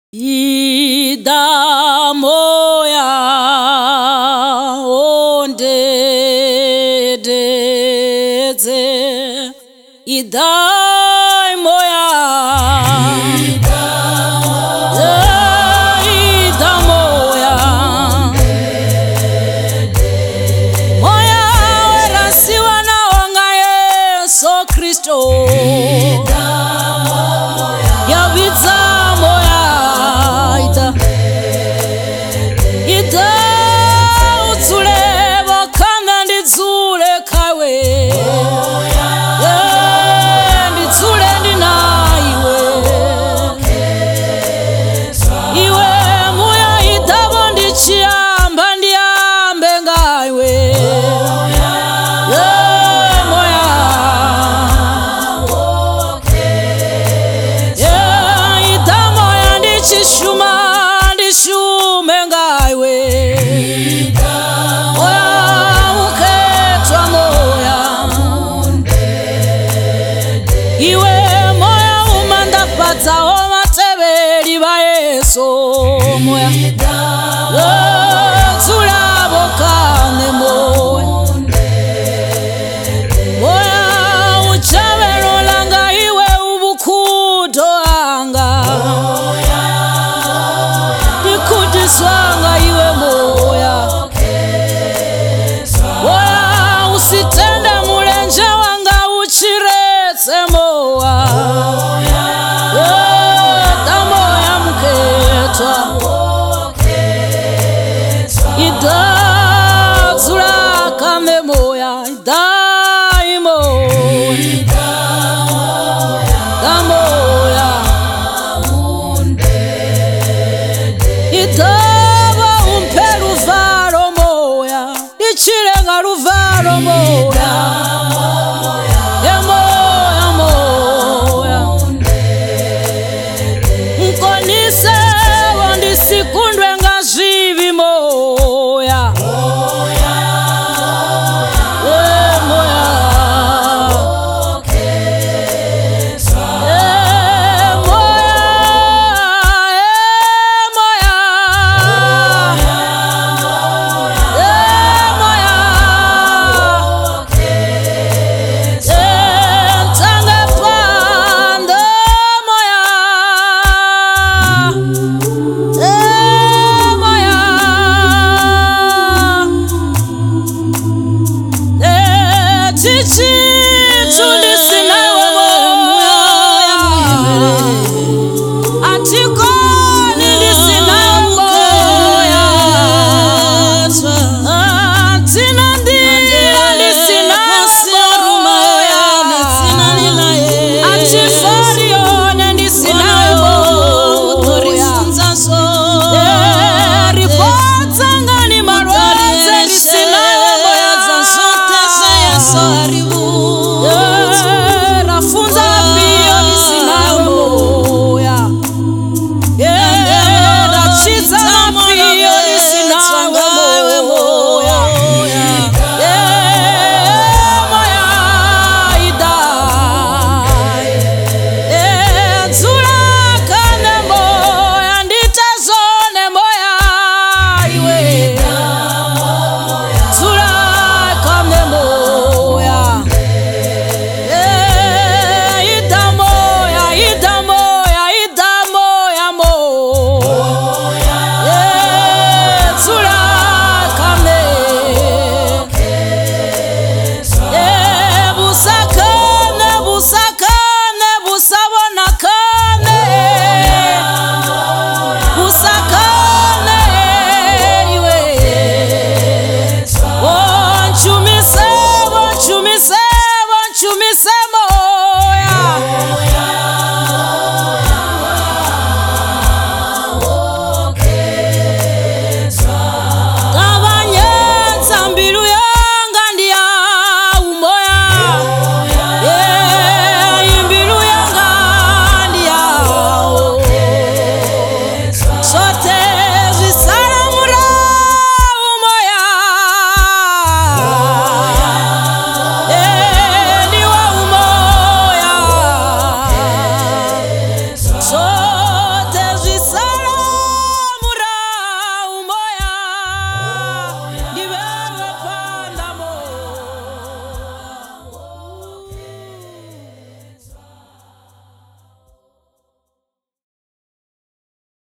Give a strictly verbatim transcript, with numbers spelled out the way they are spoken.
Ida moya ondedeze, Ida moya, Ida moya, moya werasiwa na wanga Yesu Kristo, yabitsa moya, Ida, Ida utsule bakanga nditsule kawe, nditsule ndinaiwe, iwe moya idabo ndichiamba ndiyambe ngaiwe, moya ida moya ndichishuma ndishume ngaiwe, moya uketwa moya, iwe moya umandapatsa omatebeli ba Yesu, moya tulabokane moya, moya uchabelolanga iwe ubukudo anga, ndikudiswanga iwe moya, moya usitende mulenje wanga uchiretse moya, da moya muketwa, Ida tulakame moya, Ida imo, da moya, Ida ba umpe luvalo moya, ichilenga luvalo moya, ye moya moya, nkonise